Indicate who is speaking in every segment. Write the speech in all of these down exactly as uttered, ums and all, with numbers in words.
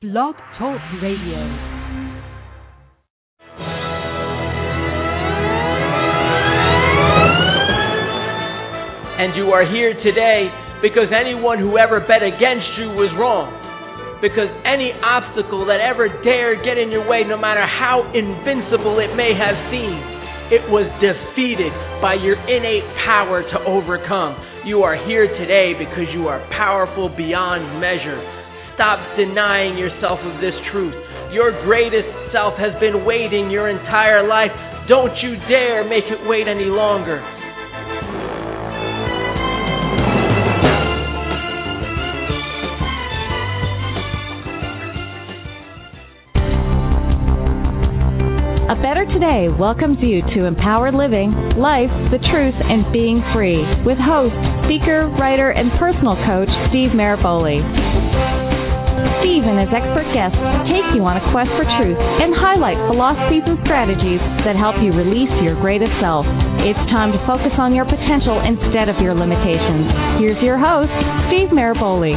Speaker 1: Blog Talk Radio.
Speaker 2: And you are here today because anyone who ever bet against you was wrong. Because any obstacle that ever dared get in your way, no matter how invincible it may have seemed, it was defeated by your innate power to overcome. You are here today because you are powerful beyond measure. Stop denying yourself of this truth. Your greatest self has been waiting your entire life. Don't you dare make it wait any longer.
Speaker 3: A Better Today welcomes you to Empowered Living, Life, the Truth, and Being Free with host, speaker, writer, and personal coach Steve Maraboli. Steve and his expert guests take you on a quest for truth and highlight philosophies and strategies that help you release your greatest self. It's time to focus on your potential instead of your limitations. Here's your host, Steve Maraboli.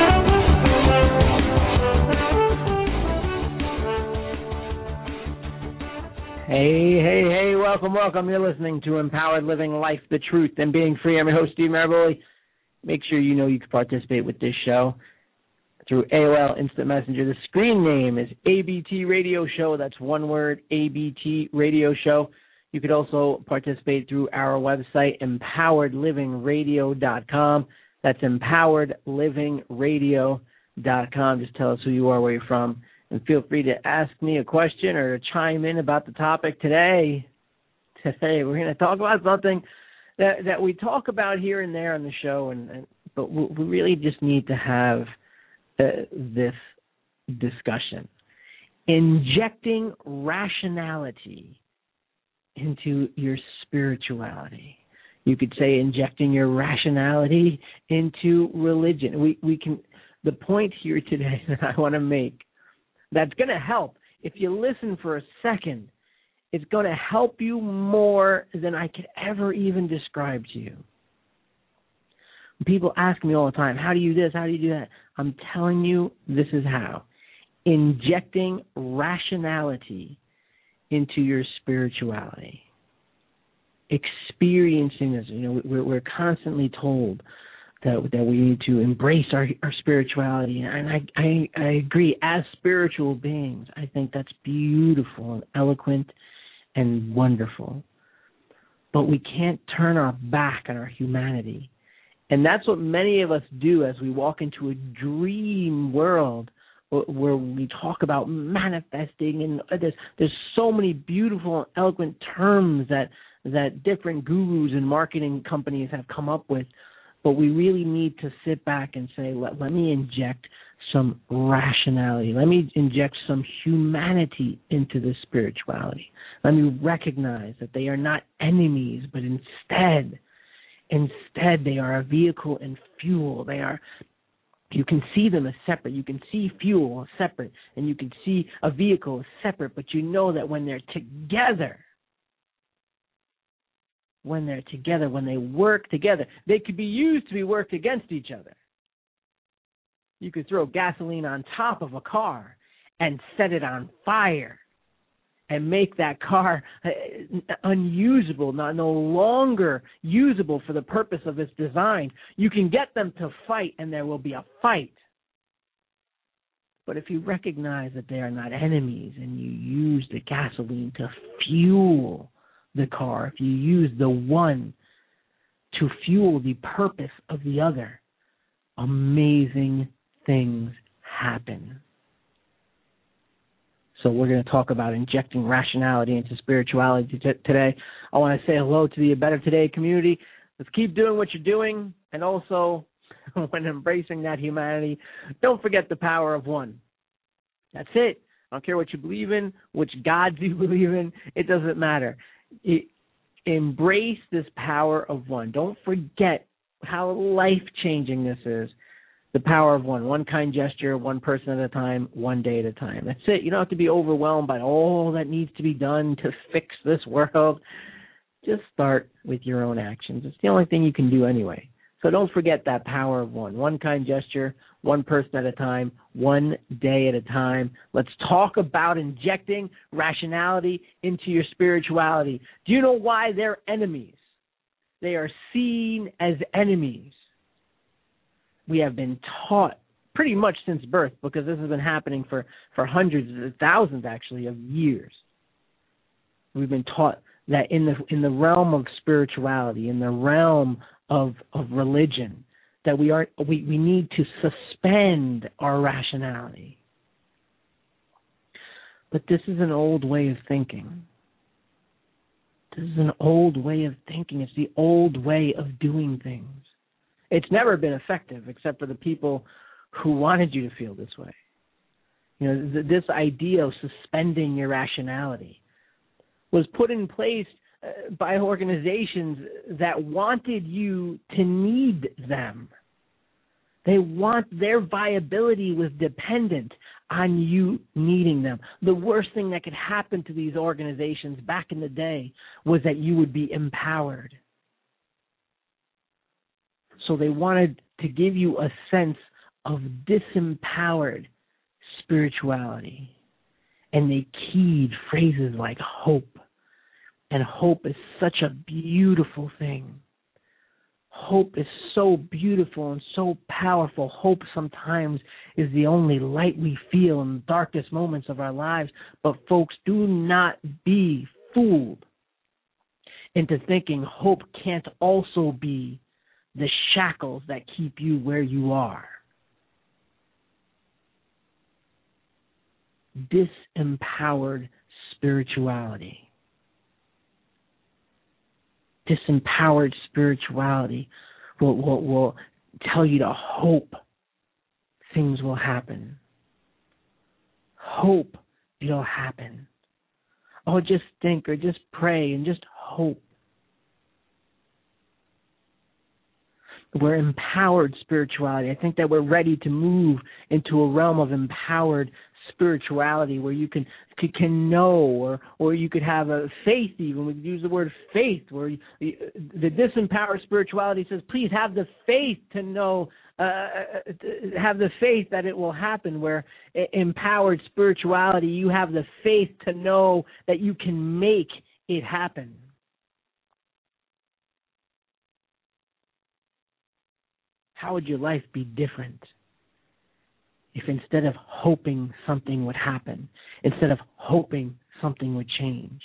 Speaker 4: Hey, hey, hey, welcome, welcome. You're listening to Empowered Living, Life, the Truth, and Being Free. I'm your host, Steve Maraboli. Make sure you know you can participate with this show through A O L Instant Messenger. The screen name is A B T Radio Show. That's one word, A B T Radio Show. You could also participate through our website, empowered living radio dot com. That's empowered living radio dot com. Just tell us who you are, where you're from, and feel free to ask me a question or to chime in about the topic today. Today we're going to talk about something that, that we talk about here and there on the show, and, and but we really just need to have Uh, this discussion. Injecting rationality into your spirituality. You could say injecting your rationality into religion. We we can. The point here today that I want to make that's going to help, if you listen for a second, it's going to help you more than I could ever even describe to you. People ask me all the time, how do you do this, how do you do that? I'm telling you, this is how. Injecting rationality into your spirituality. Experiencing this. You know, we're, we're constantly told that that we need to embrace our, our spirituality. And I, I, I agree, as spiritual beings, I think that's beautiful and eloquent and wonderful. But we can't turn our back on our humanity. And that's what many of us do as we walk into a dream world where we talk about manifesting, and there's, there's so many beautiful and eloquent terms that, that different gurus and marketing companies have come up with. But we really need to sit back and say, let, let me inject some rationality. Let me inject some humanity into this spirituality. Let me recognize that they are not enemies, but instead... Instead, they are a vehicle and fuel. They are, you can see them as separate. You can see fuel as separate, and you can see a vehicle as separate, but you know that when they're together, when they're together, when they work together, they could be used to be worked against each other. You could throw gasoline on top of a car and set it on fire and make that car unusable, not no longer usable for the purpose of its design. You can get them to fight, and there will be a fight. But if you recognize that they are not enemies and you use the gasoline to fuel the car, if you use the one to fuel the purpose of the other, amazing things happen. So we're going to talk about injecting rationality into spirituality t- today. I want to say hello to the A Better Today community. Let's keep doing what you're doing. And also, when embracing that humanity, don't forget the power of one. That's it. I don't care what you believe in, which gods you believe in. It doesn't matter. It, embrace this power of one. Don't forget how life-changing this is. The power of one, one kind gesture, one person at a time, one day at a time. That's it. You don't have to be overwhelmed by all that needs to be done to fix this world. Just start with your own actions. It's the only thing you can do anyway. So don't forget that power of one. One kind gesture, one person at a time, one day at a time. Let's talk about injecting rationality into your spirituality. Do you know why they're enemies? They are seen as enemies. We have been taught pretty much since birth, because this has been happening for, for hundreds, thousands actually, of years. We've been taught that in the in the realm of spirituality, in the realm of of religion, that we are we, we need to suspend our rationality. But this is an old way of thinking. This is an old way of thinking. It's the old way of doing things. It's never been effective except for the people who wanted you to feel this way. You know, th- this idea of suspending your rationality was put in place uh, by organizations that wanted you to need them. They want their viability was dependent on you needing them. The worst thing that could happen to these organizations back in the day was that you would be empowered. So they wanted to give you a sense of disempowered spirituality. And they keyed phrases like hope. And hope is such a beautiful thing. Hope is so beautiful and so powerful. Hope sometimes is the only light we feel in the darkest moments of our lives. But folks, do not be fooled into thinking hope can't also be the shackles that keep you where you are. Disempowered spirituality. Disempowered spirituality will, will, will tell you to hope things will happen. Hope it'll happen. Oh, just think or just pray and just hope. We're empowered spirituality. I think that we're ready to move into a realm of empowered spirituality where you can can know, or or you could have a faith. Even we could use the word faith, where you, the disempowered spirituality says, please have the faith to know, uh, have the faith that it will happen. Where empowered spirituality, you have the faith to know that you can make it happen. How would your life be different if instead of hoping something would happen, instead of hoping something would change,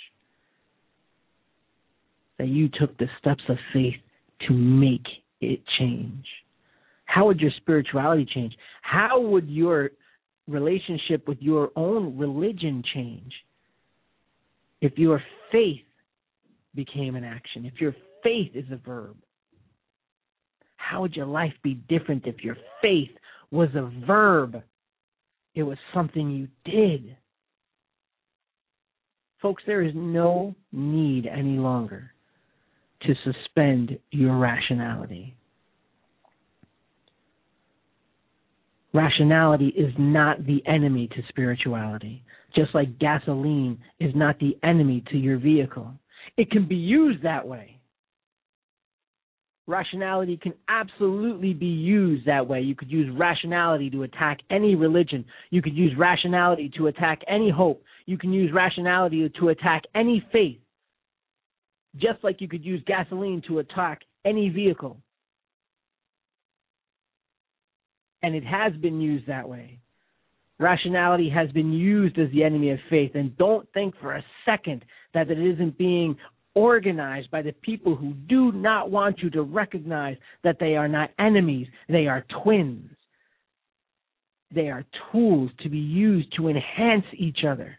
Speaker 4: that you took the steps of faith to make it change? How would your spirituality change? How would your relationship with your own religion change if your faith became an action, if your faith is a verb? How would your life be different if your faith was a verb? It was something you did. Folks, there is no need any longer to suspend your rationality. Rationality is not the enemy to spirituality, just like gasoline is not the enemy to your vehicle. It can be used that way. Rationality can absolutely be used that way. You could use rationality to attack any religion. You could use rationality to attack any hope. You can use rationality to attack any faith, just like you could use gasoline to attack any vehicle. And it has been used that way. Rationality has been used as the enemy of faith. And don't think for a second that it isn't being organized by the people who do not want you to recognize that they are not enemies. They are twins. They are tools to be used to enhance each other.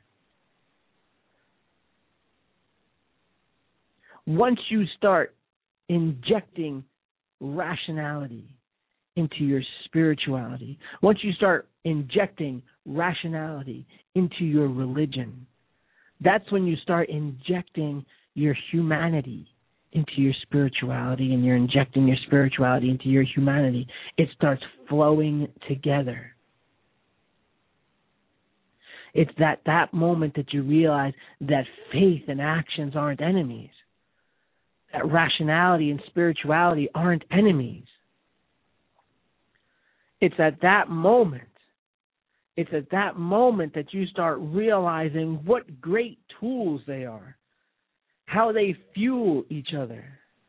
Speaker 4: Once you start injecting rationality into your spirituality, once you start injecting rationality into your religion, that's when you start injecting your humanity into your spirituality, and you're injecting your spirituality into your humanity. It starts flowing together. It's at that moment that you realize that faith and actions aren't enemies, that rationality and spirituality aren't enemies. It's at that moment, it's at that moment that you start realizing what great tools they are, how they fuel each other.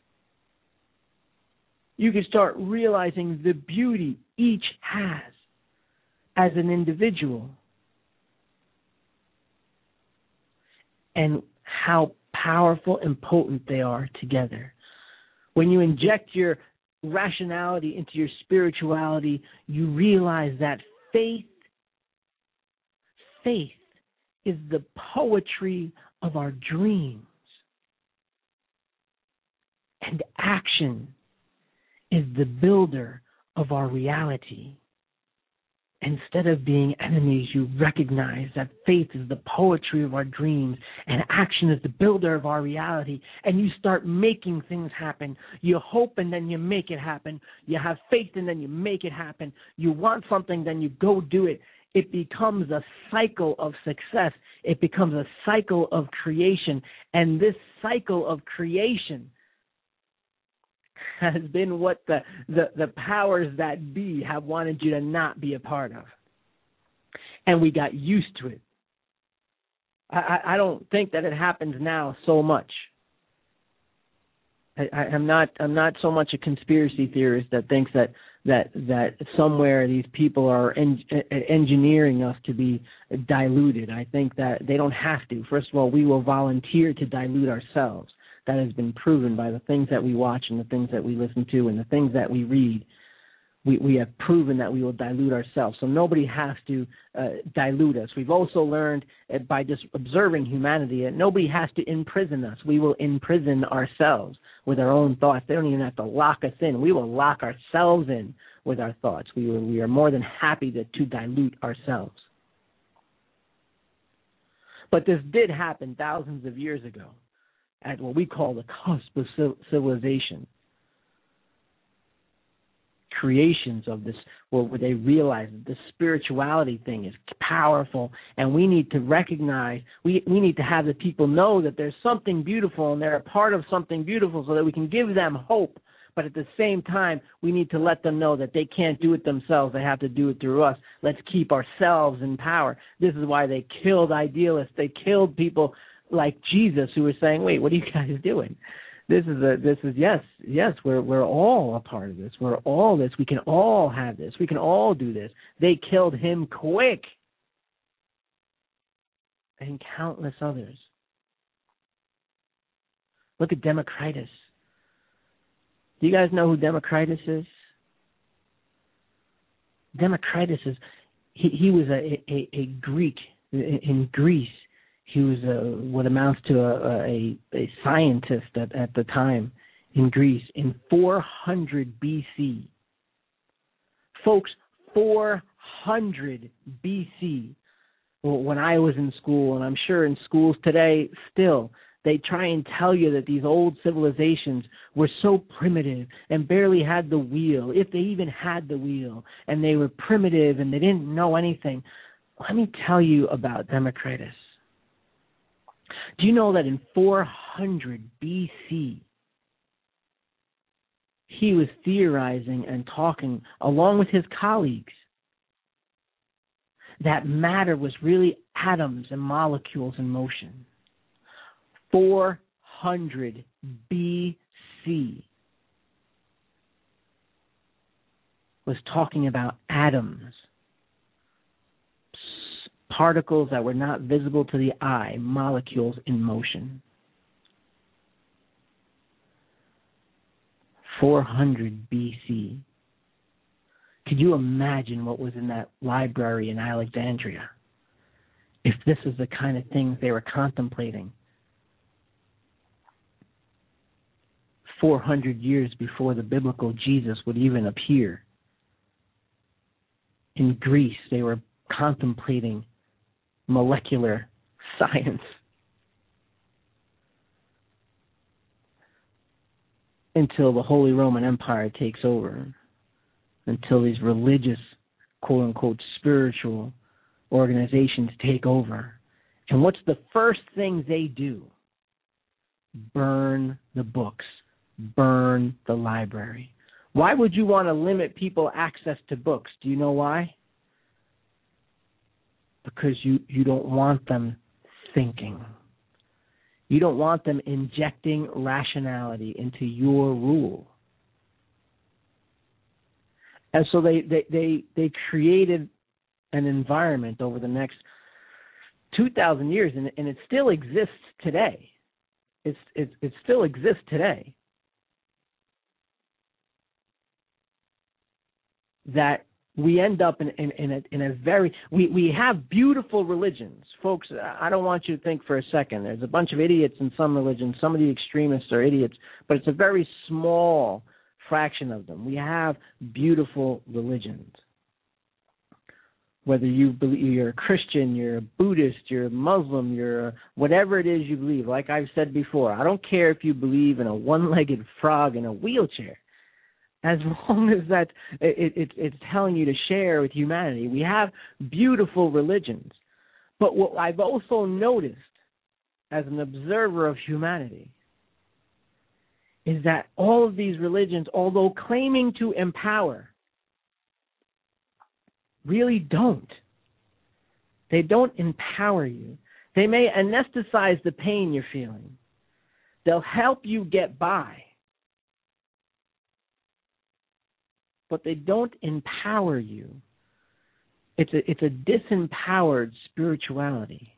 Speaker 4: You can start realizing the beauty each has as an individual and how powerful and potent they are together. When you inject your rationality into your spirituality, you realize that faith, faith is the poetry of our dreams. And action is the builder of our reality. Instead of being enemies, you recognize that faith is the poetry of our dreams and action is the builder of our reality. And you start making things happen. You hope and then you make it happen. You have faith and then you make it happen. You want something, then you go do it. It becomes a cycle of success. It becomes a cycle of creation. And this cycle of creation has been what the, the, the powers that be have wanted you to not be a part of. And we got used to it. I, I don't think that it happens now so much. I, I, I'm not I'm not so much a conspiracy theorist that thinks that that, that somewhere these people are en- engineering us to be diluted. I think that they don't have to. First of all, we will volunteer to dilute ourselves. That has been proven by the things that we watch and the things that we listen to and the things that we read. We, we have proven that we will dilute ourselves. So nobody has to uh, dilute us. We've also learned uh, by just observing humanity that nobody has to imprison us. We will imprison ourselves with our own thoughts. They don't even have to lock us in. We will lock ourselves in with our thoughts. We, will, we are more than happy to, to dilute ourselves. But this did happen thousands of years ago at what we call the cusp of civilization. Creations of this, where they realize that the spirituality thing is powerful, and we need to recognize, we, we need to have the people know that there's something beautiful and they're a part of something beautiful so that we can give them hope. But at the same time, we need to let them know that they can't do it themselves. They have to do it through us. Let's keep ourselves in power. This is why they killed idealists. They killed people like Jesus, who were saying, wait, what are you guys doing? This is a, this is, yes, yes, we're, we're all a part of this. We're all this. We can all have this. We can all do this. They killed him quick. And countless others. Look at Democritus. Do you guys know who Democritus is? Democritus is, he, he was a, a, a Greek in Greece. He was a, what amounts to a, a, a scientist at, at the time in Greece in four hundred B C. Folks, four hundred B C. Well, when I was in school, and I'm sure in schools today still, they try and tell you that these old civilizations were so primitive and barely had the wheel, if they even had the wheel, and they were primitive and they didn't know anything. Let me tell you about Democritus. Do you know that in four hundred B C, he was theorizing and talking, along with his colleagues, that matter was really atoms and molecules in motion? four hundred B C was talking about atoms, particles that were not visible to the eye, molecules in motion. four hundred B C. Could you imagine what was in that library in Alexandria if this is the kind of things they were contemplating four hundred years before the biblical Jesus would even appear? In Greece, they were contemplating molecular science. Until the Holy Roman Empire takes over, until these religious, quote-unquote, spiritual organizations take over. And what's the first thing they do? Burn the books. Burn the library. Why would you want to limit people access to books? Do you know why? Because you, you don't want them thinking. You don't want them injecting rationality into your rule. And so they, they, they, they created an environment over the next two thousand years, and, and it still exists today. It's, it, it still exists today. That we end up in, in, in, a, in a very, we, we have beautiful religions. Folks, I don't want you to think for a second. There's a bunch of idiots in some religions. Some of the extremists are idiots, but it's a very small fraction of them. We have beautiful religions. Whether you believe you're a Christian, you're a Buddhist, you're a Muslim, you're a, whatever it is you believe. Like I've said before, I don't care if you believe in a one-legged frog in a wheelchair. As long as that it, it, it's telling you to share with humanity. We have beautiful religions. But what I've also noticed as an observer of humanity is that all of these religions, although claiming to empower, really don't. They don't empower you. They may anesthetize the pain you're feeling. They'll help you get by. But they don't empower you. It's a, it's a disempowered spirituality.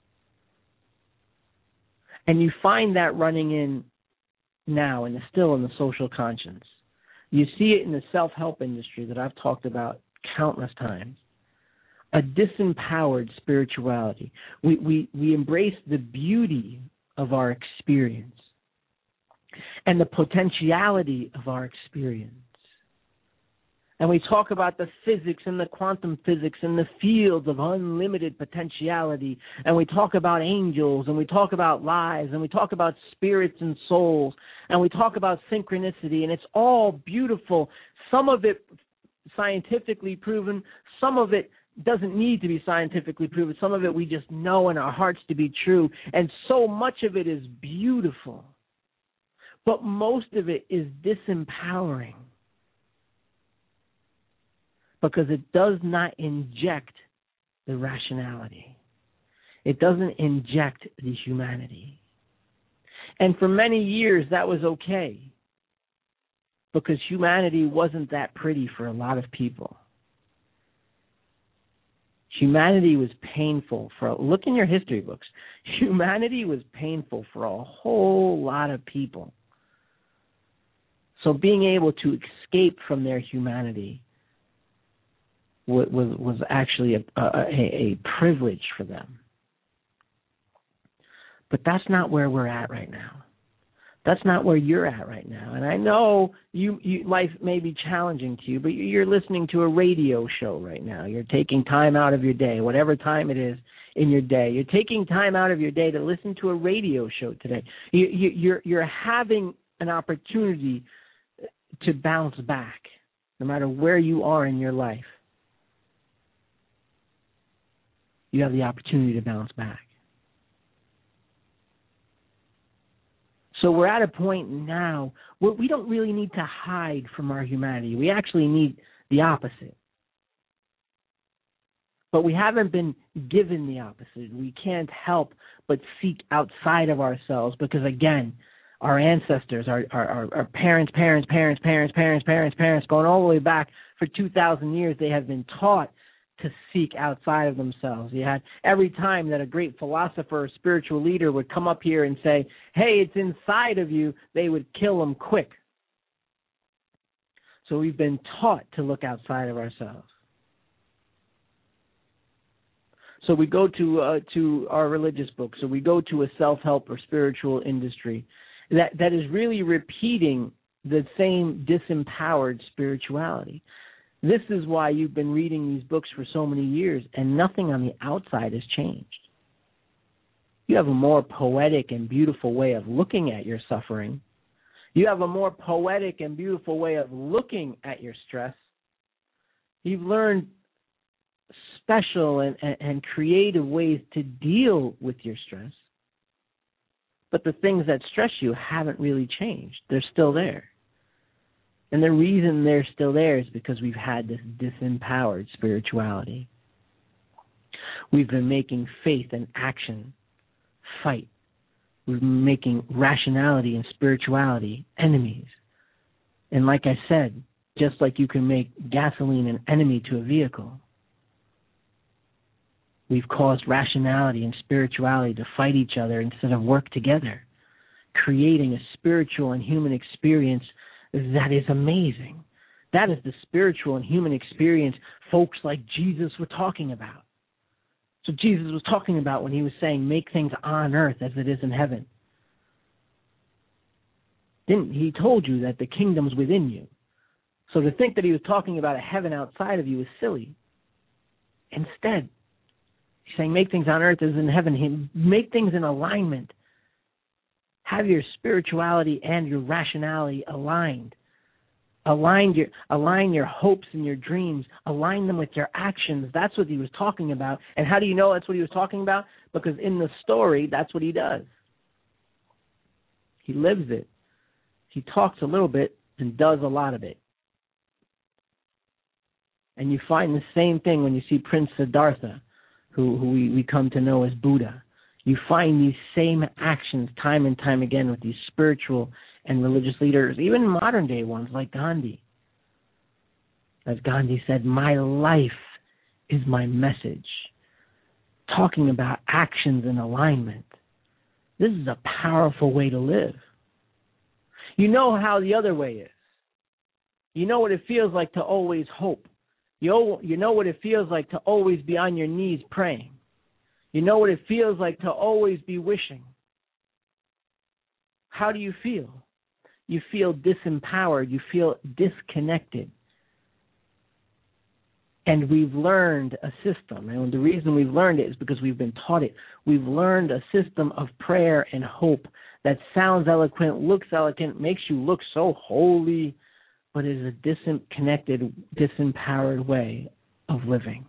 Speaker 4: And you find that running in now and still in the social conscience. You see it in the self-help industry that I've talked about countless times. A disempowered spirituality. We, we, we embrace the beauty of our experience and the potentiality of our experience. And we talk about the physics and the quantum physics and the fields of unlimited potentiality. And we talk about angels, and we talk about lives, and we talk about spirits and souls, and we talk about synchronicity. And it's all beautiful. Some of it scientifically proven. Some of it doesn't need to be scientifically proven. Some of it we just know in our hearts to be true. And so much of it is beautiful. But most of it is disempowering. Because it does not inject the rationality. It doesn't inject the humanity. And for many years, that was okay. Because humanity wasn't that pretty for a lot of people. Humanity was painful for, look in your history books. Humanity was painful for a whole lot of people. So being able to escape from their humanity was was actually a, a, a privilege for them. But that's not where we're at right now. That's not where you're at right now. And I know you, you life may be challenging to you, but you're listening to a radio show right now. You're taking time out of your day, whatever time it is in your day. You're taking time out of your day to listen to a radio show today. You, you, you're, you're having an opportunity to bounce back, no matter where you are in your life. You have the opportunity to bounce back. So we're at a point now where we don't really need to hide from our humanity. We actually need the opposite. But we haven't been given the opposite. We can't help but seek outside of ourselves because, again, our ancestors, our, our, our parents, parents, parents, parents, parents, parents, parents, going all the way back for two thousand years, they have been taught to seek outside of themselves. You had every time that a great philosopher or spiritual leader would come up here and say, hey, it's inside of you, they would kill them quick. So we've been taught to look outside of ourselves. So we go to uh, to our religious books, so we go to a self-help or spiritual industry that, that is really repeating the same disempowered spirituality. This is why you've been reading these books for so many years, and nothing on the outside has changed. You have a more poetic and beautiful way of looking at your suffering. You have a more poetic and beautiful way of looking at your stress. You've learned special and, and, and creative ways to deal with your stress. But the things that stress you haven't really changed. They're still there. And the reason they're still there is because we've had this disempowered spirituality. We've been making faith and action fight. We've been making rationality and spirituality enemies. And like I said, just like you can make gasoline an enemy to a vehicle, we've caused rationality and spirituality to fight each other instead of work together, creating a spiritual and human experience that is amazing. That is the spiritual and human experience folks like Jesus were talking about. So Jesus was talking about when he was saying, make things on earth as it is in heaven. Didn't he told you that the kingdom's within you. So to think that he was talking about a heaven outside of you is silly. Instead, he's saying make things on earth as in heaven. Make things in alignment. Have your spirituality and your rationality aligned. Align your, align your hopes and your dreams. Align them with your actions. That's what he was talking about. And how do you know that's what he was talking about? Because in the story, that's what he does. He lives it. He talks a little bit and does a lot of it. And you find the same thing when you see Prince Siddhartha, who, who we, we come to know as Buddha. You find these same actions time and time again with these spiritual and religious leaders, even modern day ones like Gandhi. As Gandhi said, my life is my message. Talking about actions and alignment. This is a powerful way to live. You know how the other way is. You know what it feels like to always hope. You know, you know what it feels like to always be on your knees praying. You know what it feels like to always be wishing. How do you feel? You feel disempowered. You feel disconnected. And we've learned a system. And the reason we've learned it is because we've been taught it. We've learned a system of prayer and hope that sounds eloquent, looks eloquent, makes you look so holy, but is a disconnected, disempowered way of living.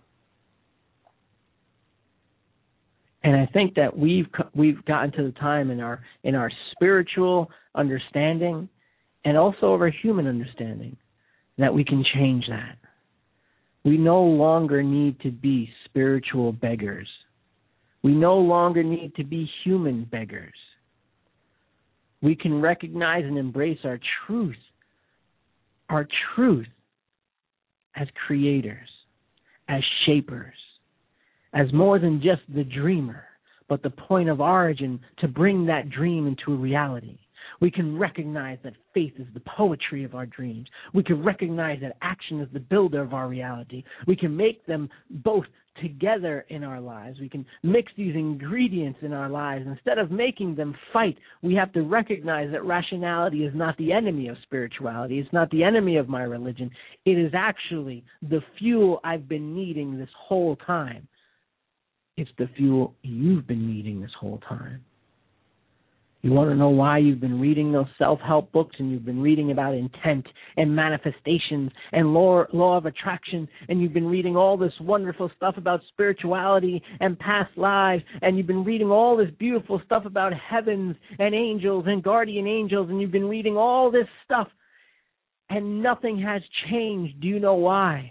Speaker 4: And I think that we've we've gotten to the time in our in our spiritual understanding and also our human understanding that we can change that. We no longer need to be spiritual beggars. We no longer need to be human beggars. We can recognize and embrace our truth, our truth as creators, as shapers, as more than just the dreamer, but the point of origin to bring that dream into a reality. We can recognize that faith is the poetry of our dreams. We can recognize that action is the builder of our reality. We can make them both together in our lives. We can mix these ingredients in our lives. Instead of making them fight, we have to recognize that rationality is not the enemy of spirituality. It's not the enemy of my religion. It is actually the fuel I've been needing this whole time. It's the fuel you've been needing this whole time. You want to know why you've been reading those self-help books and you've been reading about intent and manifestations and law, law of attraction, and you've been reading all this wonderful stuff about spirituality and past lives, and you've been reading all this beautiful stuff about heavens and angels and guardian angels, and you've been reading all this stuff, and nothing has changed. Do you know why?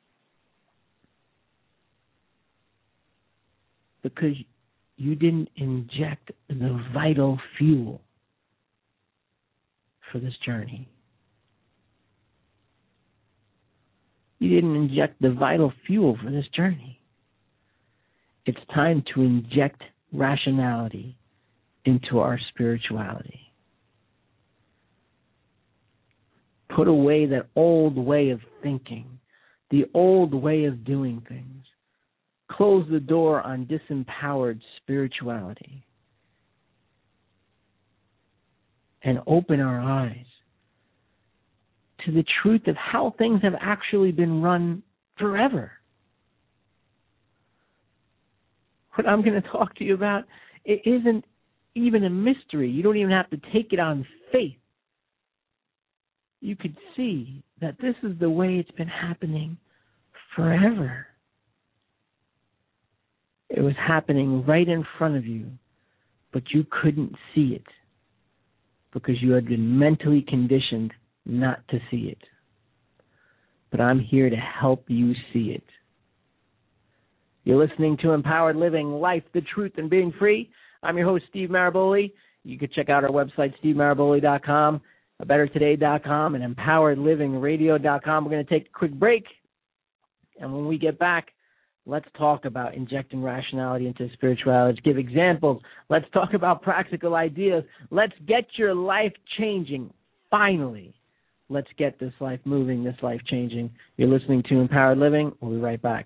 Speaker 4: Because you didn't inject the vital fuel for this journey. You didn't inject the vital fuel for this journey. It's time to inject rationality into our spirituality. Put away that old way of thinking, the old way of doing things. Close the door on disempowered spirituality and open our eyes to the truth of how things have actually been run forever. What I'm going to talk to you about, it isn't even a mystery. You don't even have to take it on faith. You could see that this is the way it's been happening forever. It was happening right in front of you, but you couldn't see it because you had been mentally conditioned not to see it. But I'm here to help you see it. You're listening to Empowered Living, Life, the Truth, and Being Free. I'm your host, Steve Maraboli. You can check out our website, steve maraboli dot com, a better today dot com, and empowered living radio dot com. We're going to take a quick break. And when we get back, let's talk about injecting rationality into spirituality. Let's give examples. Let's talk about practical ideas. Let's get your life changing. Finally, let's get this life moving, this life changing. You're listening to Empowered Living. We'll be right back.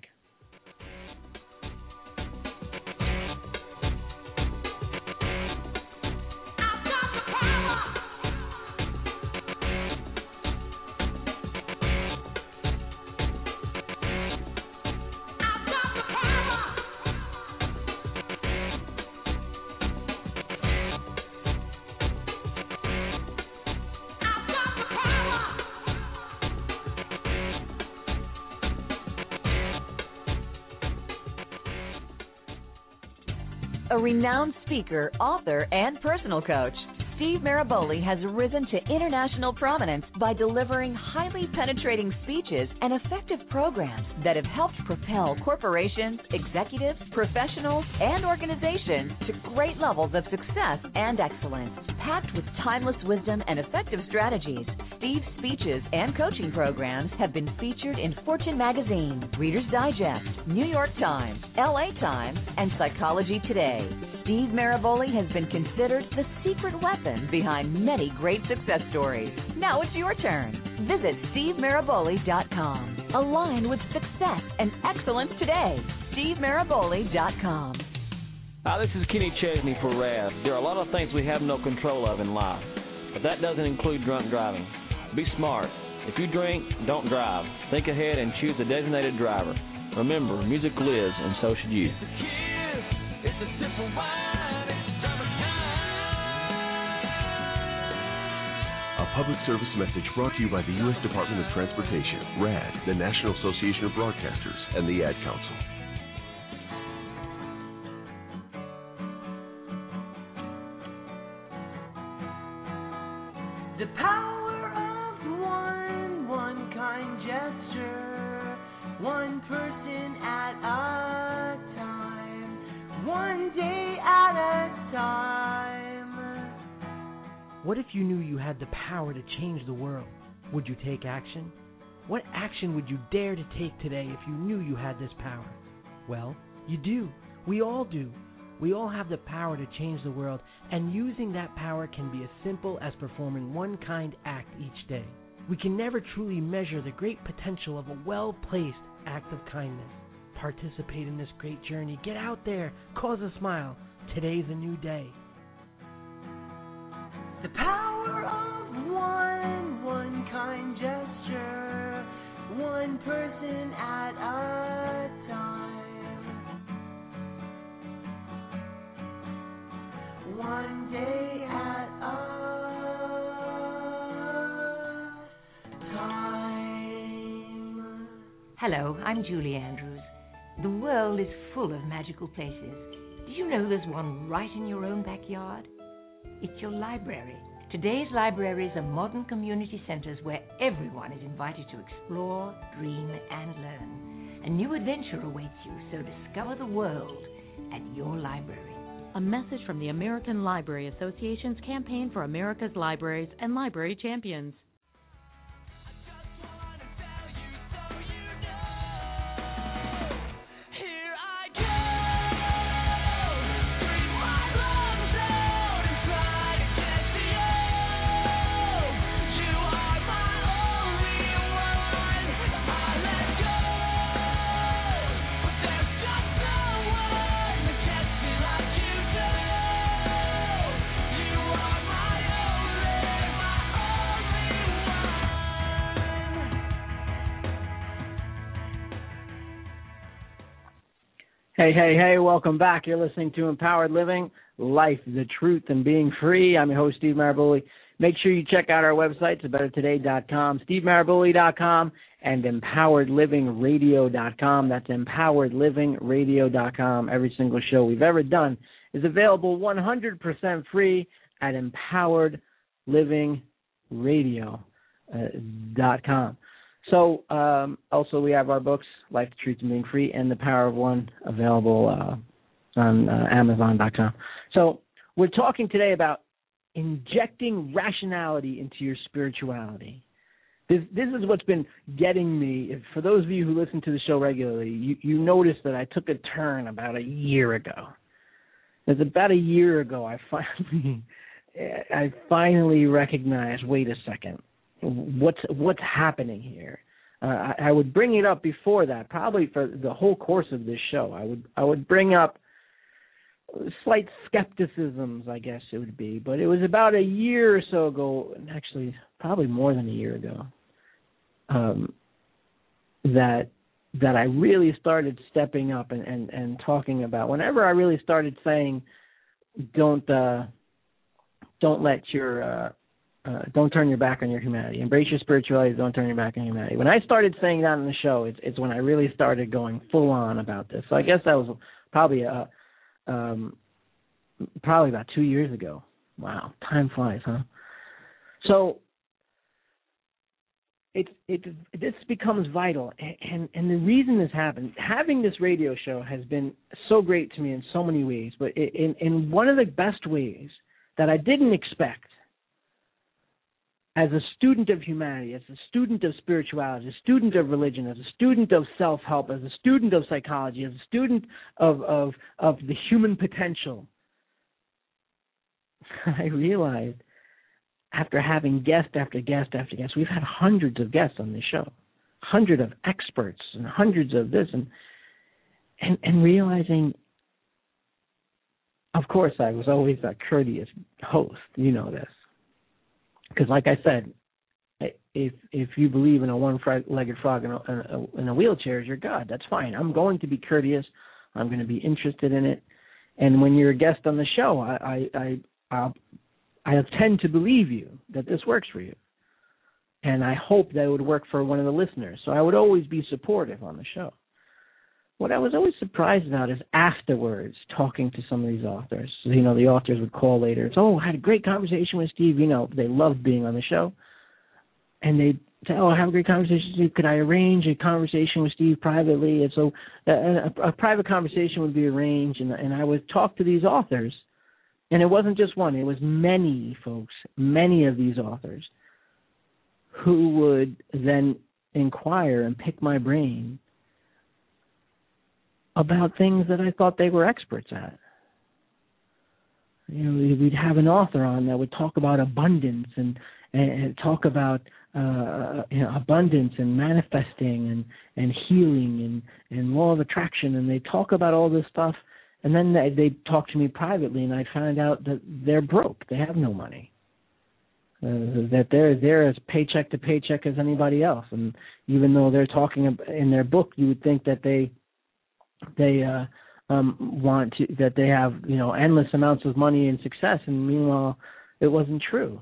Speaker 1: A renowned speaker, author, and personal coach, Steve Maraboli has risen to international prominence by delivering highly penetrating speeches and effective programs that have helped propel corporations, executives, professionals, and organizations to great levels of success and excellence. Packed with timeless wisdom and effective strategies, Steve's speeches and coaching programs have been featured in Fortune Magazine, Reader's Digest, New York Times, L A Times, and Psychology Today. Steve Maraboli has been considered the secret weapon behind many great success stories. Now it's your turn. Visit steve maraboli dot com. Align with success and excellence today. steve maraboli dot com.
Speaker 5: Hi, this is Kenny Chesney for R A D. There are a lot of things we have no control of in life, but that doesn't include drunk driving. Be smart. If you drink, don't drive. Think ahead and choose a designated driver. Remember, music lives, and so should you.
Speaker 6: It's a kiss, it's a sip of wine, it's summertime.
Speaker 7: A public service message brought to you by the U S Department of Transportation, R A D, the National Association of Broadcasters, and the Ad Council.
Speaker 6: The power of one, one kind gesture, one person at a time, one day at a time.
Speaker 2: What if you knew you had the power to change the world? Would you take action? What action would you dare to take today if you knew you had this power? Well, you do. We all do. We all have the power to change the world, and using that power can be as simple as performing one kind act each day. We can never truly measure the great potential of a well-placed act of kindness. Participate in this great journey. Get out there. Cause a smile. Today's a new day.
Speaker 6: The power of one, one kind gesture, one person at a time. One day at a time.
Speaker 8: Hello, I'm Julie Andrews. The world is full of magical places. Did you know there's one right in your own backyard? It's your library. Today's libraries are modern community centers where everyone is invited to explore, dream, and learn. A new adventure awaits you, so discover the world at your library.
Speaker 3: A message from the American Library Association's Campaign for America's Libraries and Library Champions.
Speaker 4: Hey, hey, hey, welcome back. You're listening to Empowered Living, Life, the Truth, and Being Free. I'm your host, Steve Maraboli. Make sure you check out our websites, a better today dot com, steve maraboli dot com, and empowered living radio dot com. That's empowered living radio dot com. Every single show we've ever done is available one hundred percent free at Empowered Living Radio. dot com. So um, also we have our books, Life, the Truth, and Being Free, and The Power of One, available uh, on uh, Amazon dot com. So we're talking today about injecting rationality into your spirituality. This this is what's been getting me. If, for those of you who listen to the show regularly, you, you noticed that I took a turn about a year ago. It's about a year ago I finally I finally recognized, wait a second, what's what's happening here? Uh, I, I would bring it up before that, probably for the whole course of this show. I would I would bring up slight skepticisms, I guess it would be, but it was about a year or so ago, actually probably more than a year ago, um, that that I really started stepping up and, and, and talking about. Whenever I really started saying, don't uh, don't let your uh, uh, don't turn your back on your humanity, embrace your spirituality, don't turn your back on humanity. When I started saying that on the show, it's, it's when I really started going full on about this. So I guess that was probably a Um, probably about two years ago. Wow, time flies, huh? So it it this becomes vital, and and the reason this happened, having this radio show has been so great to me in so many ways, but in in one of the best ways that I didn't expect. As a student of humanity, as a student of spirituality, as a student of religion, as a student of self-help, as a student of psychology, as a student of, of, of the human potential, I realized after having guest after guest after guest, we've had hundreds of guests on this show, hundreds of experts and hundreds of this, and, and, and realizing, of course, I was always a courteous host, you know this. Because, like I said, if if you believe in a one-legged frog in a, in a wheelchair as your God, that's fine. I'm going to be courteous. I'm going to be interested in it. And when you're a guest on the show, I I I, I tend to believe you that this works for you. And I hope that it would work for one of the listeners. So I would always be supportive on the show. What I was always surprised about is afterwards talking to some of these authors. You know, the authors would call later. It's, oh, I had a great conversation with Steve. You know, they loved being on the show. And they'd say, oh, I have a great conversation with Steve. Could I arrange a conversation with Steve privately? And so a, a, a private conversation would be arranged, and, and I would talk to these authors. And it wasn't just one. It was many folks, many of these authors who would then inquire and pick my brain about things that I thought they were experts at. You know, we'd have an author on that would talk about abundance and, and, and talk about uh, you know, abundance and manifesting and, and healing and, and law of attraction, and they talk about all this stuff, and then they, they'd talk to me privately, and I'd find out that they're broke. They have no money. Uh, that they're they're as paycheck to paycheck as anybody else, and even though they're talking in their book, you would think that they they uh, um, want to, that they have, you know, endless amounts of money and success, and meanwhile, it wasn't true.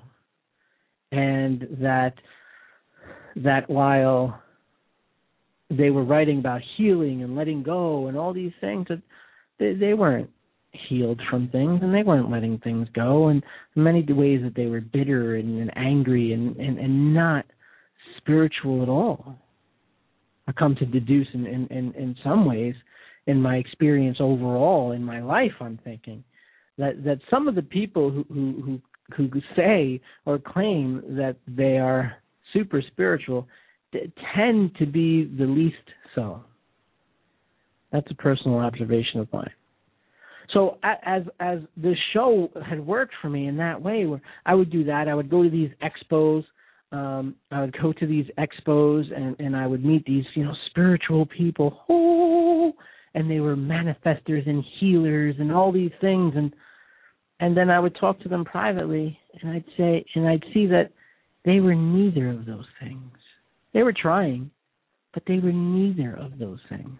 Speaker 4: And that that while they were writing about healing and letting go and all these things, that they, they weren't healed from things, and they weren't letting things go, and in many ways that they were bitter and, and angry and, and, and not spiritual at all. I come to deduce in, in, in, in some ways, in my experience overall in my life, I'm thinking that, that some of the people who, who, who, who say or claim that they are super spiritual tend to be the least so. That's a personal observation of mine. So as as the show had worked for me in that way, where I would do that, I would go to these expos, um, I would go to these expos, and, and I would meet these, you know, spiritual people, oh, and they were manifestors and healers and all these things, and and then I would talk to them privately, and I'd say, and I'd see that they were neither of those things. They were trying, but they were neither of those things.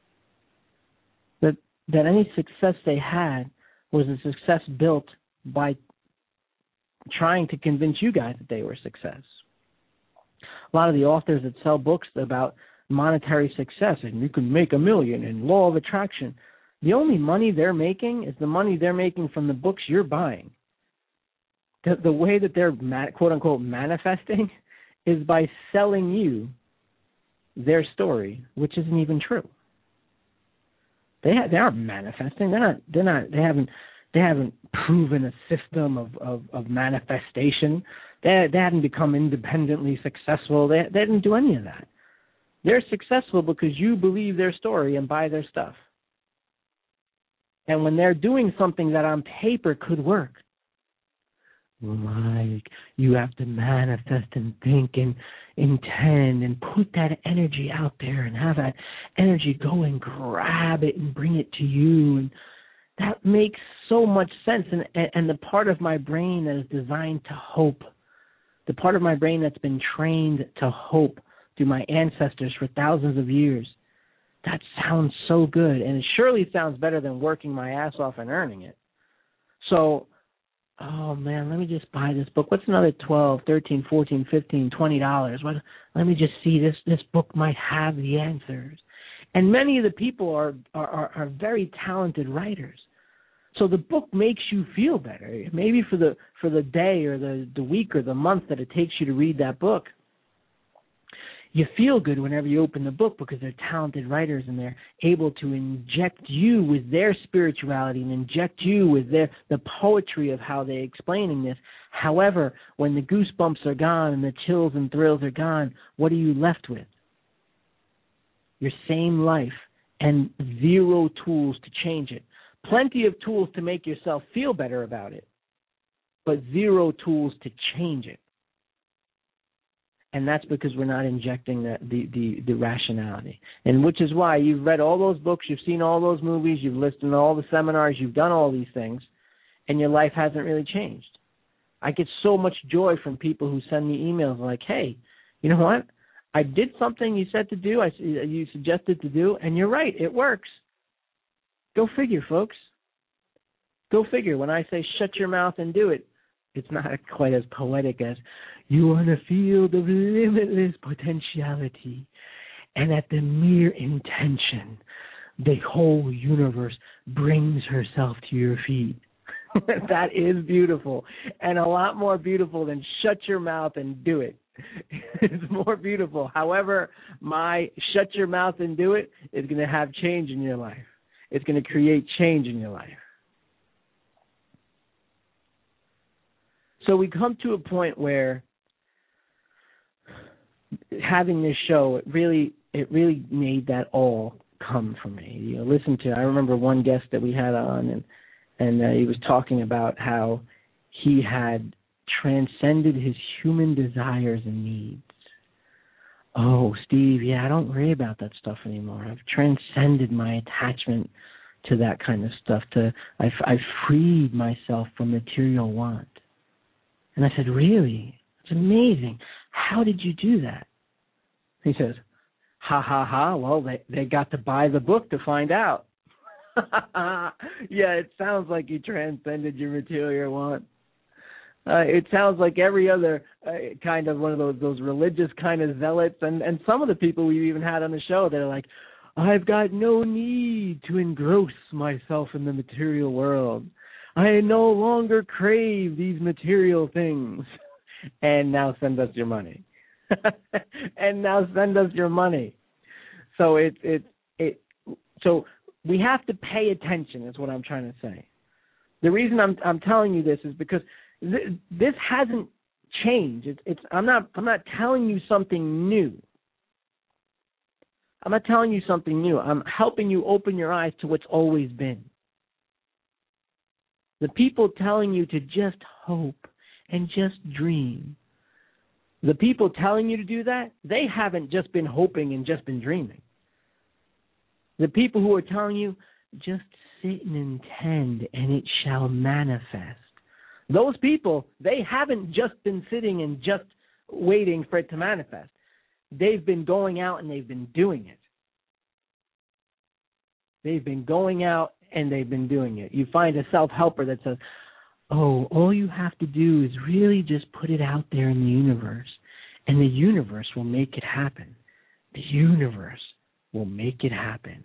Speaker 4: That that any success they had was a success built by trying to convince you guys that they were a success. A lot of the authors that sell books about monetary success, and you can make a million, and law of attraction, the only money they're making is the money they're making from the books you're buying. The, the way that they're, quote-unquote, manifesting is by selling you their story, which isn't even true. They ha- they aren't manifesting. They're not. They're not. They haven't. They haven't proven a system of, of, of manifestation. They they haven't become independently successful. They they didn't do any of that. They're successful because you believe their story and buy their stuff. And when they're doing something that on paper could work, like you have to manifest and think and intend and put that energy out there and have that energy go and grab it and bring it to you. And that makes so much sense. And, and the part of my brain that is designed to hope, the part of my brain that's been trained to hope through my ancestors for thousands of years, that sounds so good. And it surely sounds better than working my ass off and earning it. So, oh, man, let me just buy this book. What's another twelve, thirteen, fourteen, fifteen, twenty dollars? What, let me just see. This this book might have the answers. And many of the people are, are, are very talented writers. So the book makes you feel better. Maybe for the for the day or the, the week or the month that it takes you to read that book, you feel good whenever you open the book because they're talented writers and they're able to inject you with their spirituality and inject you with their the poetry of how they're explaining this. However, when the goosebumps are gone and the chills and thrills are gone, what are you left with? Your same life and zero tools to change it. Plenty of tools to make yourself feel better about it, but zero tools to change it. And that's because we're not injecting the, the, the, the rationality. And which is why you've read all those books, you've seen all those movies, you've listened to all the seminars, you've done all these things, and your life hasn't really changed. I get so much joy from people who send me emails like, hey, you know what? I did something you said to do, I, you suggested to do, and you're right, it works. Go figure, folks. Go figure. When I say shut your mouth and do it, it's not quite as poetic as you want a field of limitless potentiality. And at the mere intention, the whole universe brings herself to your feet. That is beautiful. And a lot more beautiful than shut your mouth and do it. It's more beautiful. However, my shut your mouth and do it is going to have change in your life. It's going to create change in your life. So we come to a point where having this show, it really, it really made that all come for me. You know, listen to, I remember one guest that we had on, and and uh, he was talking about how he had transcended his human desires and needs. Oh, Steve, yeah, I don't worry about that stuff anymore. I've transcended my attachment to that kind of stuff. To I've, I've freed myself from material want. And I said, really? It's amazing. How did you do that? He says, ha, ha, ha. Well, they, they got to buy the book to find out. Yeah, it sounds like you transcended your material want. Uh, it sounds like every other uh, kind of one of those those religious kind of zealots, and, and some of the people we've even had on the show, they're like, I've got no need to engross myself in the material world. I no longer crave these material things. And now send us your money. And now send us your money. So it's it's it. So we have to pay attention. Is what I'm trying to say. The reason I'm I'm telling you this is because th- this hasn't changed. It's, it's I'm not I'm not telling you something new. I'm not telling you something new. I'm helping you open your eyes to what's always been. The people telling you to just hope and just dream. The people telling you to do that, they haven't just been hoping and just been dreaming. The people who are telling you, just sit and intend and it shall manifest. Those people, they haven't just been sitting and just waiting for it to manifest. They've been going out and they've been doing it. They've been going out and they've been doing it. You find a self-helper that says, oh, all you have to do is really just put it out there in the universe, and the universe will make it happen. The universe will make it happen.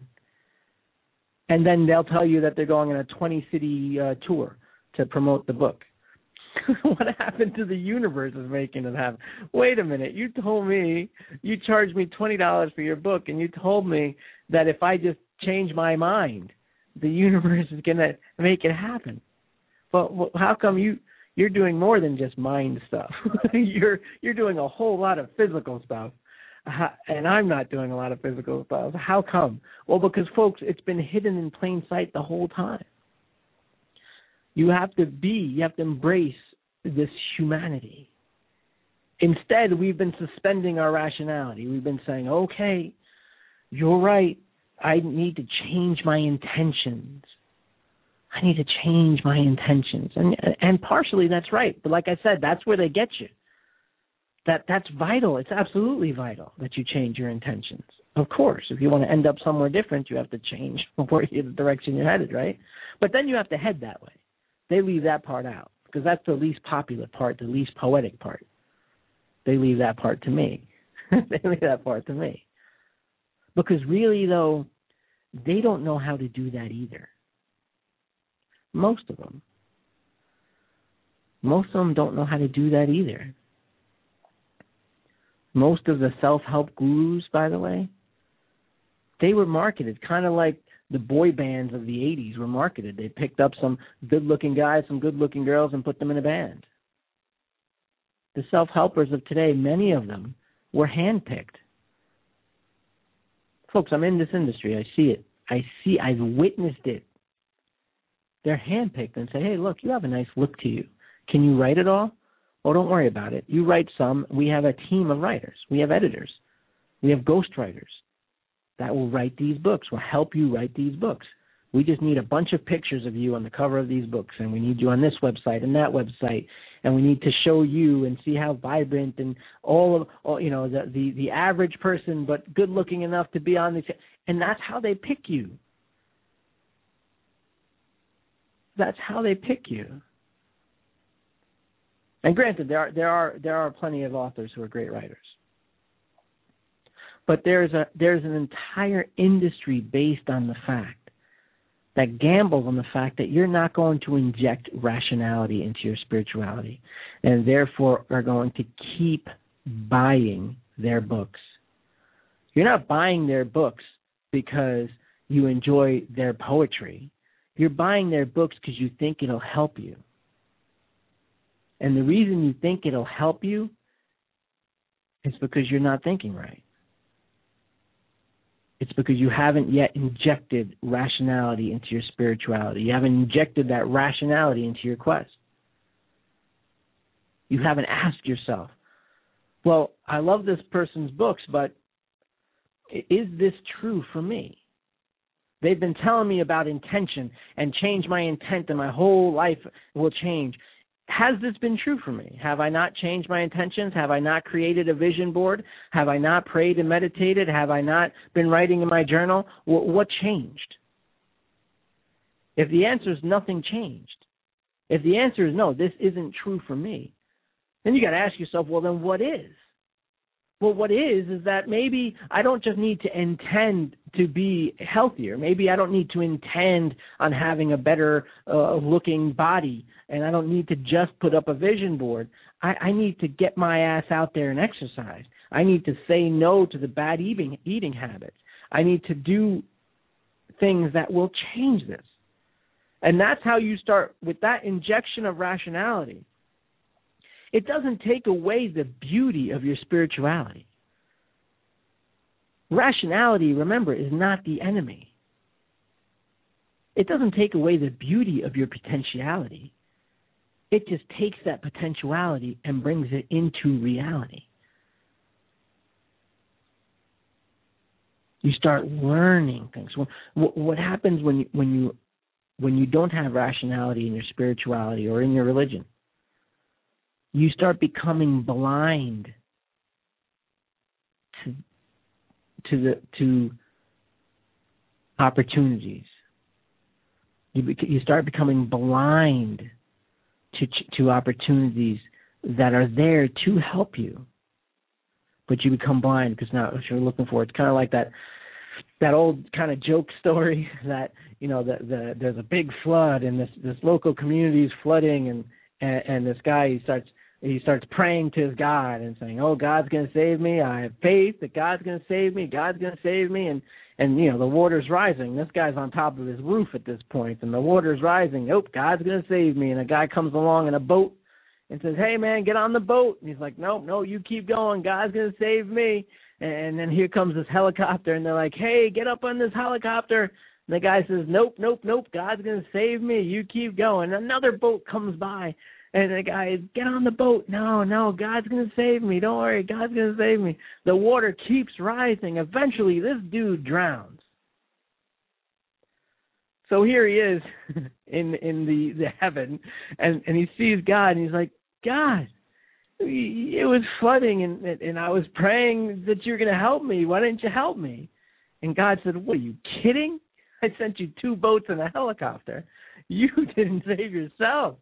Speaker 4: And then they'll tell you that they're going on a twenty-city uh, tour to promote the book. What happened to the universe is making it happen? Wait a minute. You told me, you charged me twenty dollars for your book, and you told me that if I just change my mind, the universe is going to make it happen. Well, how come you, you're doing more than just mind stuff? you're you're doing a whole lot of physical stuff, and I'm not doing a lot of physical stuff. How come? Well, because, folks, it's been hidden in plain sight the whole time. You have to be, you have to embrace this humanity. Instead, we've been suspending our rationality. We've been saying, okay, you're right. I need to change my intentions. I need to change my intentions. And and partially that's right. But like I said, that's where they get you. That That's vital. It's absolutely vital that you change your intentions. Of course, if you want to end up somewhere different, you have to change where the direction you're headed, right? But then you have to head that way. They leave that part out because that's the least popular part, the least poetic part. They leave that part to me. They leave that part to me. Because really, though, they don't know how to do that either. Most of them. Most of them don't know how to do that either. Most of the self-help gurus, by the way, they were marketed kind of like the boy bands of the eighties were marketed. They picked up some good-looking guys, some good-looking girls, and put them in a band. The self-helpers of today, many of them, were handpicked. Folks, I'm in this industry. I see it. I see, I've witnessed it. They're handpicked and say, hey, look, you have a nice look to you. Can you write it all? Well, don't worry about it. You write some. We have a team of writers. We have editors. We have ghostwriters that will write these books, will help you write these books. We just need a bunch of pictures of you on the cover of these books, and we need you on this website and that website, and we need to show you and see how vibrant and all of, all, you know, the, the, the average person, but good-looking enough to be on these. And that's how they pick you. That's how they pick you. And granted, there are there are there are plenty of authors who are great writers. But there's a there's an entire industry based on the fact that gambles on the fact that you're not going to inject rationality into your spirituality, and therefore are going to keep buying their books. You're not buying their books because you enjoy their poetry. You're buying their books because you think it'll help you. And the reason you think it'll help you is because you're not thinking right. It's because you haven't yet injected rationality into your spirituality. You haven't injected that rationality into your quest. You haven't asked yourself, well, I love this person's books, but is this true for me? They've been telling me about intention and change my intent and my whole life will change. Has this been true for me? Have I not changed my intentions? Have I not created a vision board? Have I not prayed and meditated? Have I not been writing in my journal? What changed? If the answer is nothing changed, if the answer is no, this isn't true for me, then you got to ask yourself, well, then what is? Well, what is is that maybe I don't just need to intend to be healthier. Maybe I don't need to intend on having a better uh, looking body, and I don't need to just put up a vision board. I, I need to get my ass out there and exercise. I need to say no to the bad eating, eating habits. I need to do things that will change this. And that's how you start with that injection of rationality. It doesn't take away the beauty of your spirituality. Rationality, remember, is not the enemy. It doesn't take away the beauty of your potentiality. It just takes that potentiality and brings it into reality. You start learning things. What happens when you, when you, when you don't have rationality in your spirituality or in your religion? You start becoming blind to to the to opportunities. You bec- you start becoming blind to to opportunities that are there to help you, but you become blind because now what you're looking for. It's kind of like that that old kind of joke story that, you know, the, the there's a big flood and this this local community is flooding and. and, and this guy he starts he starts praying to his God and saying, "Oh, God's going to save me. I have faith that God's going to save me. God's going to save me." And and you know the water's rising. This guy's on top of his roof at this point, and the water's rising. Nope, God's going to save me. And a guy comes along in a boat and says, "Hey, man, get on the boat." And he's like, "Nope, no, you keep going. God's going to save me." And then here comes this helicopter, and they're like, "Hey, get up on this helicopter." And the guy says, "Nope, nope, nope, God's going to save me. You keep going." Another boat comes by, and the guy, "Get on the boat." "No, no, God's going to save me. Don't worry, God's going to save me." The water keeps rising. Eventually, this dude drowns. So here he is in in the, the heaven, and, and he sees God, and he's like, "God, it was flooding, and and I was praying that you're going to help me. Why didn't you help me?" And God said, "What, are you kidding? I sent you two boats and a helicopter. You didn't save yourself."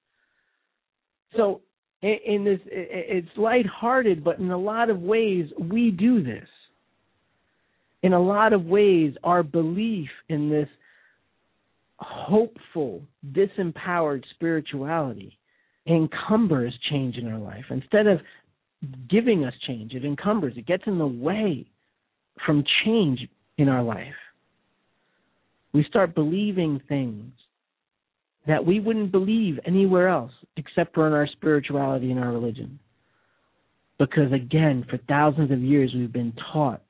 Speaker 4: So in this, it's lighthearted, but in a lot of ways, we do this. In a lot of ways, our belief in this hopeful, disempowered spirituality encumbers change in our life. Instead of giving us change, it encumbers. It gets in the way from change in our life. We start believing things that we wouldn't believe anywhere else except for in our spirituality and our religion. Because, again, for thousands of years we've been taught.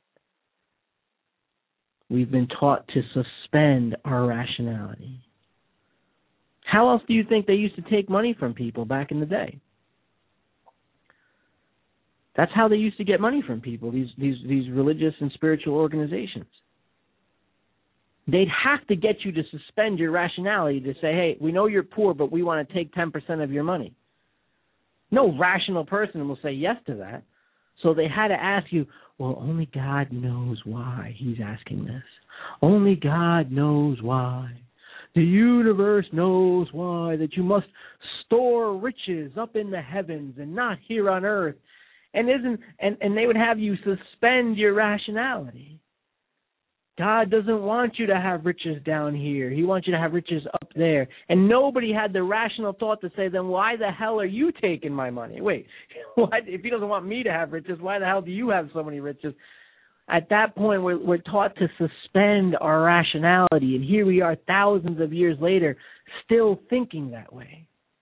Speaker 4: We've been taught to suspend our rationality. How else do you think they used to take money from people back in the day? That's how they used to get money from people, these these these religious and spiritual organizations. They'd have to get you to suspend your rationality to say, "Hey, we know you're poor, but we want to take ten percent of your money." No rational person will say yes to that. So they had to ask you, "Well, only God knows why he's asking this. Only God knows why. The universe knows why, that you must store riches up in the heavens and not here on earth." And isn't and, and they would have you suspend your rationality. God doesn't want you to have riches down here. He wants you to have riches up there. And nobody had the rational thought to say, then why the hell are you taking my money? Wait, why, if he doesn't want me to have riches, why the hell do you have so many riches? At that point, we're, we're taught to suspend our rationality. And here we are thousands of years later still thinking that way.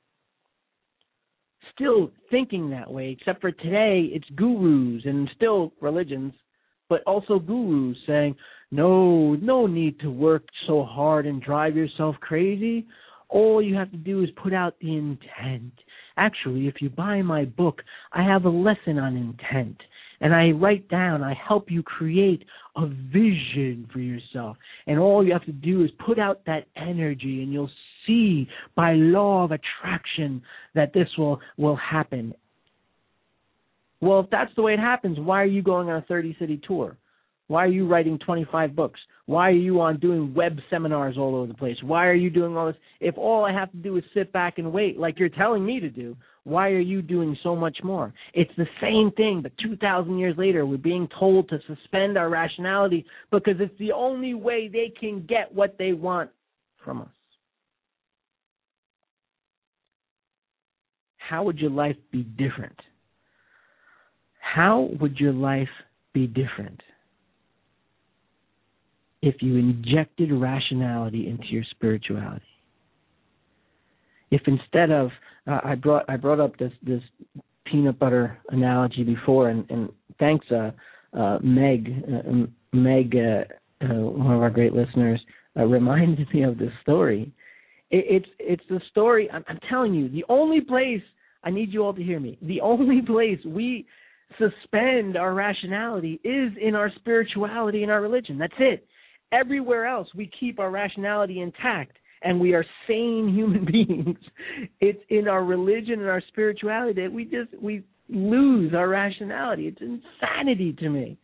Speaker 4: Still thinking that way, except for today it's gurus and still religions, but also gurus saying, no, no need to work so hard and drive yourself crazy. All you have to do is put out the intent. Actually, if you buy my book, I have a lesson on intent. And I write down, I help you create a vision for yourself. And all you have to do is put out that energy, and you'll see by law of attraction that this will, will happen. Well, if that's the way it happens, why are you going on a thirty-city tour? Why are you writing twenty-five books? Why are you on doing web seminars all over the place? Why are you doing all this? If all I have to do is sit back and wait, like you're telling me to do, why are you doing so much more? It's the same thing, but two thousand years later, we're being told to suspend our rationality because it's the only way they can get what they want from us. How would your life be different? How would your life be different if you injected rationality into your spirituality? If instead of uh, I brought I brought up this this peanut butter analogy before, and, and thanks uh, uh, Meg uh, Meg uh, uh, one of our great listeners uh, reminded me of this story. It, it's it's the story. I'm, I'm telling you, the only place I need you all to hear me. The only place we suspend our rationality is in our spirituality and our religion. That's it. Everywhere else, we keep our rationality intact, and we are sane human beings. It's in our religion and our spirituality that we just we lose our rationality. It's insanity to me.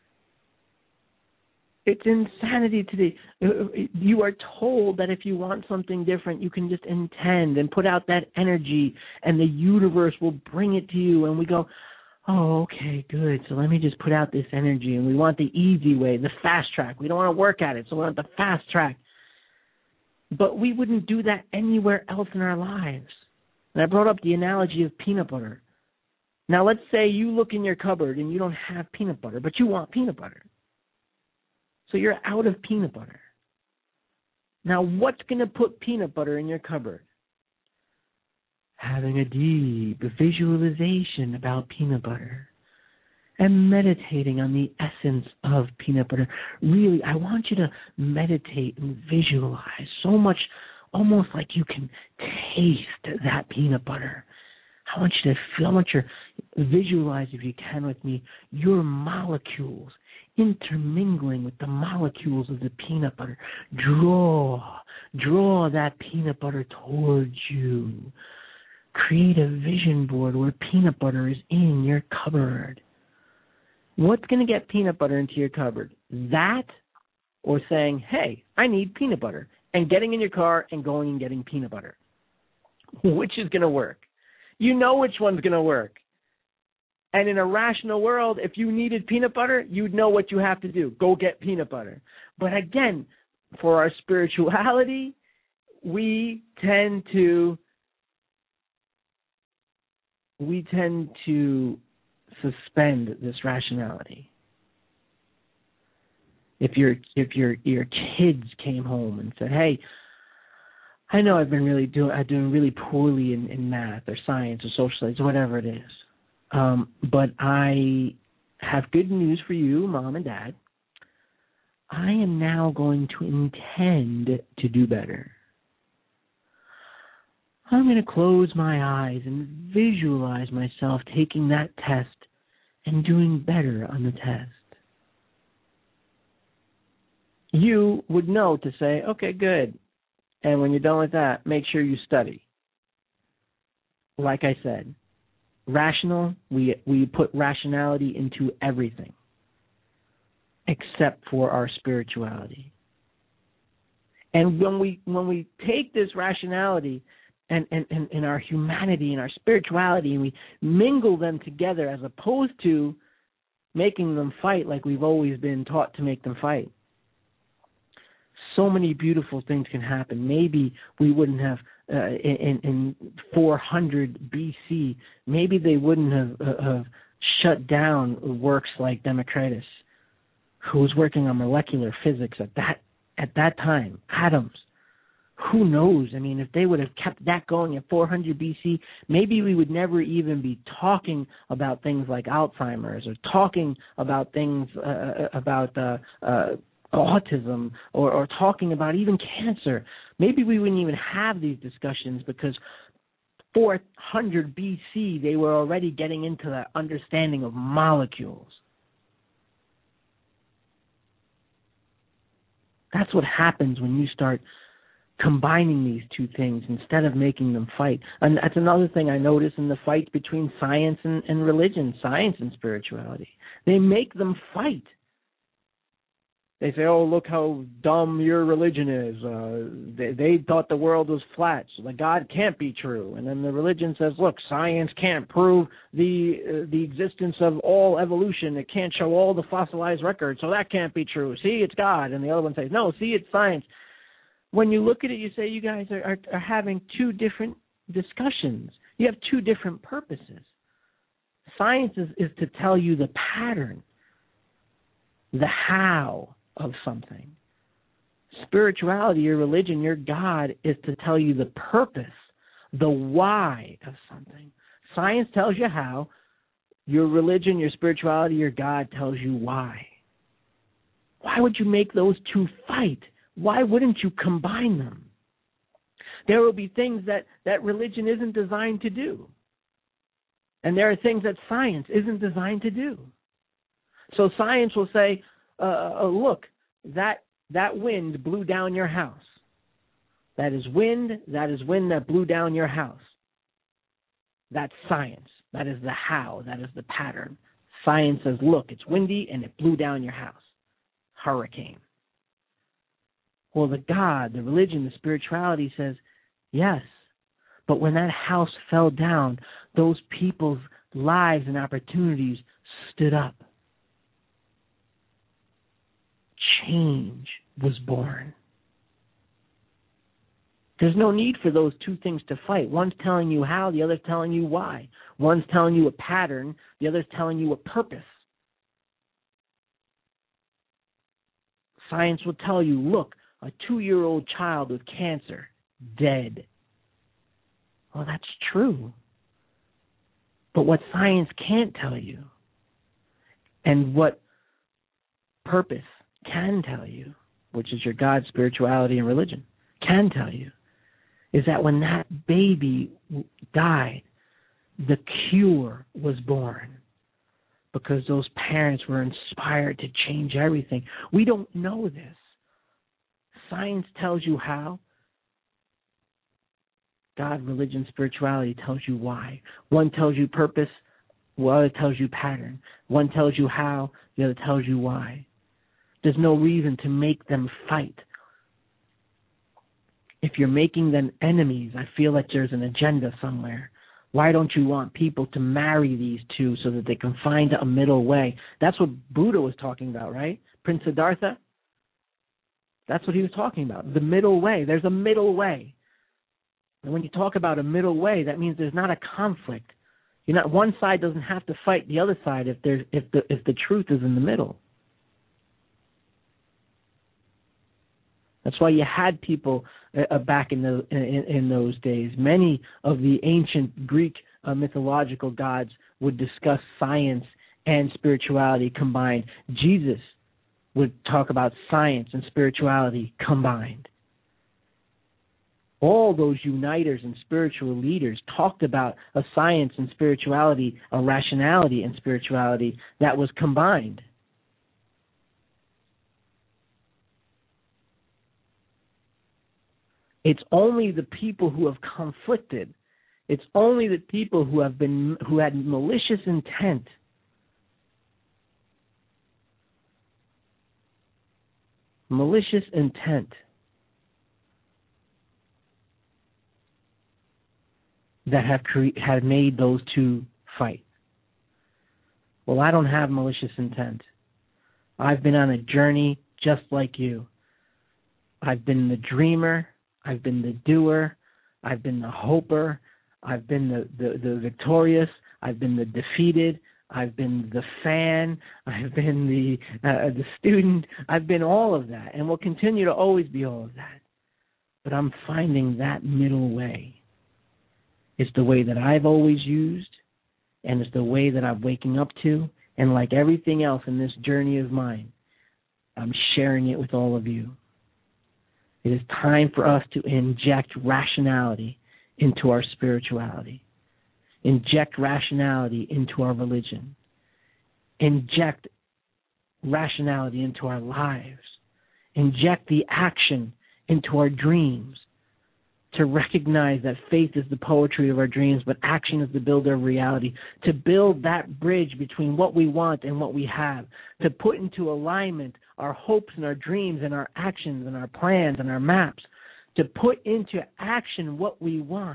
Speaker 4: It's insanity to me. You are told that if you want something different, you can just intend and put out that energy, and the universe will bring it to you. And we go, oh, okay, good. So let me just put out this energy. And we want the easy way, the fast track. We don't want to work at it, so we want the fast track. But we wouldn't do that anywhere else in our lives. And I brought up the analogy of peanut butter. Now, let's say you look in your cupboard and you don't have peanut butter, but you want peanut butter. So you're out of peanut butter. Now, what's going to put peanut butter in your cupboard? Having a deep visualization about peanut butter and meditating on the essence of peanut butter. Really, I want you to meditate and visualize so much, almost like you can taste that peanut butter. I want you to feel, I want you to visualize, if you can with me, your molecules intermingling with the molecules of the peanut butter. Draw, draw that peanut butter towards you. Create a vision board where peanut butter is in your cupboard. What's going to get peanut butter into your cupboard? That or saying, hey, I need peanut butter, and getting in your car and going and getting peanut butter? Which is going to work? You know which one's going to work. And in a rational world, if you needed peanut butter, you'd know what you have to do. Go get peanut butter. But again, for our spirituality, we tend to we tend to suspend this rationality. If your if your your kids came home and said, "Hey, I know I've been really doing I'm doing really poorly in, in math or science or social studies or whatever it is, um, but I have good news for you, Mom and Dad. I am now going to intend to do better. I'm going to close my eyes and visualize myself taking that test and doing better on the test." You would know to say, okay, good. And when you're done with that, make sure you study. Like I said, rational, we we put rationality into everything except for our spirituality. And when we when we take this rationality and, and, and, and our humanity and our spirituality and we mingle them together as opposed to making them fight like we've always been taught to make them fight, so many beautiful things can happen. Maybe we wouldn't have, uh, in, in four hundred B C, maybe they wouldn't have, uh, have shut down works like Democritus, who was working on molecular physics at that at that time, atoms. Who knows? I mean, if they would have kept that going at four hundred B C, maybe we would never even be talking about things like Alzheimer's or talking about things uh, about uh, uh, autism or, or talking about even cancer. Maybe we wouldn't even have these discussions because four hundred B C they were already getting into that understanding of molecules. That's what happens when you start combining these two things instead of making them fight. And that's another thing I notice in the fight between science and, and religion, science and spirituality. They make them fight. They say, oh, look how dumb your religion is. Uh, they, they thought the world was flat, so the God can't be true. And then the religion says, look, science can't prove the uh, the existence of all evolution. It can't show all the fossilized records, so that can't be true. See, it's God. And the other one says, no, see, it's science. When you look at it, you say you guys are, are, are having two different discussions. You have two different purposes. Science is, is to tell you the pattern, the how of something. Spirituality, your religion, your God is to tell you the purpose, the why of something. Science tells you how. Your religion, your spirituality, your God tells you why. Why would you make those two fight? Why wouldn't you combine them? There will be things that, that religion isn't designed to do. And there are things that science isn't designed to do. So science will say, uh, look, that that wind blew down your house. That is wind, that is wind that blew down your house. That's science. That is the how, that is the pattern. Science says, look, it's windy and it blew down your house. Hurricane. Well, the God, the religion, the spirituality says, yes, but when that house fell down, those people's lives and opportunities stood up. Change was born. There's no need for those two things to fight. One's telling you how, the other's telling you why. One's telling you a pattern, the other's telling you a purpose. Science will tell you, look, a two-year-old child with cancer, dead. Well, that's true. But what science can't tell you, and what purpose can tell you, which is your God, spirituality, and religion, can tell you, is that when that baby died, the cure was born because those parents were inspired to change everything. We don't know this. Science tells you how. God, religion, spirituality tells you why. One tells you purpose, the other tells you pattern. One tells you how, the other tells you why. There's no reason to make them fight. If you're making them enemies, I feel like there's an agenda somewhere. Why don't you want people to marry these two so that they can find a middle way? That's what Buddha was talking about, right? Prince Siddhartha? That's what he was talking about, the middle way. There's a middle way. And when you talk about a middle way, that means there's not a conflict. You're not, one side doesn't have to fight the other side if there's if the if the truth is in the middle. That's why you had people uh, back in, the, in, in those days. Many of the ancient Greek uh, mythological gods would discuss science and spirituality combined. Jesus would talk about science and spirituality combined. All those uniters and spiritual leaders talked about a science and spirituality, a rationality and spirituality that was combined. It's only the people who have conflicted. It's only the people who have been who had malicious intent. Malicious intent that have cre- have made those two fight. Well, I don't have malicious intent. I've been on a journey just like you. I've been the dreamer. I've been the doer, I've been the hoper, I've been the, the, the victorious, I've been the defeated, I've been the fan, I've been the uh, the student, I've been all of that, and will continue to always be all of that. But I'm finding that middle way. It's the way that I've always used, and it's the way that I'm waking up to, and like everything else in this journey of mine, I'm sharing it with all of you. It is time for us to inject rationality into our spirituality, inject rationality into our religion, inject rationality into our lives, inject the action into our dreams, to recognize that faith is the poetry of our dreams, but action is the builder of reality, to build that bridge between what we want and what we have, to put into alignment our hopes and our dreams and our actions and our plans and our maps, to put into action what we want.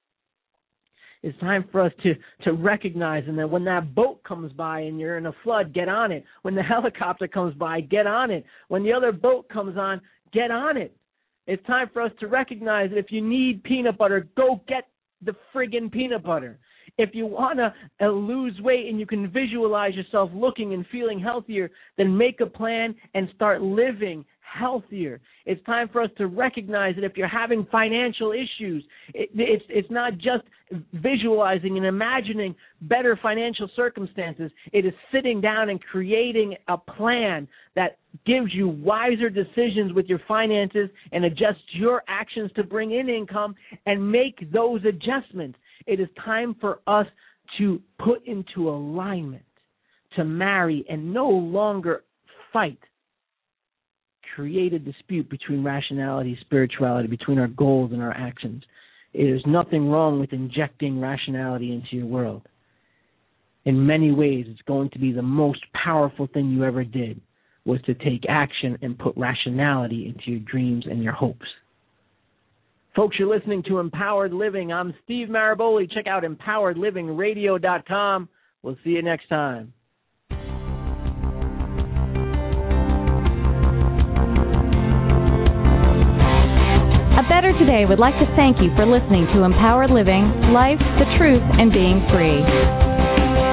Speaker 4: It's time for us to, to recognize, and that when that boat comes by and you're in a flood, get on it. When the helicopter comes by, get on it. When the other boat comes on, get on it. It's time for us to recognize that if you need peanut butter, go get the friggin' peanut butter. If you want to uh, lose weight and you can visualize yourself looking and feeling healthier, then make a plan and start living healthier. It's time for us to recognize that if you're having financial issues, it, it's, it's not just visualizing and imagining better financial circumstances. It is sitting down and creating a plan that gives you wiser decisions with your finances and adjusts your actions to bring in income and make those adjustments. It is time for us to put into alignment, to marry and no longer fight, create a dispute between rationality, spirituality, between our goals and our actions. There's nothing wrong with injecting rationality into your world. In many ways, it's going to be the most powerful thing you ever did, was to take action and put rationality into your dreams and your hopes. Folks, you're listening to Empowered Living. I'm Steve Maraboli. Check out empowered living radio dot com. We'll see you next time.
Speaker 3: Better Today would like to thank you for listening to Empowered Living, Life, the Truth, and Being Free.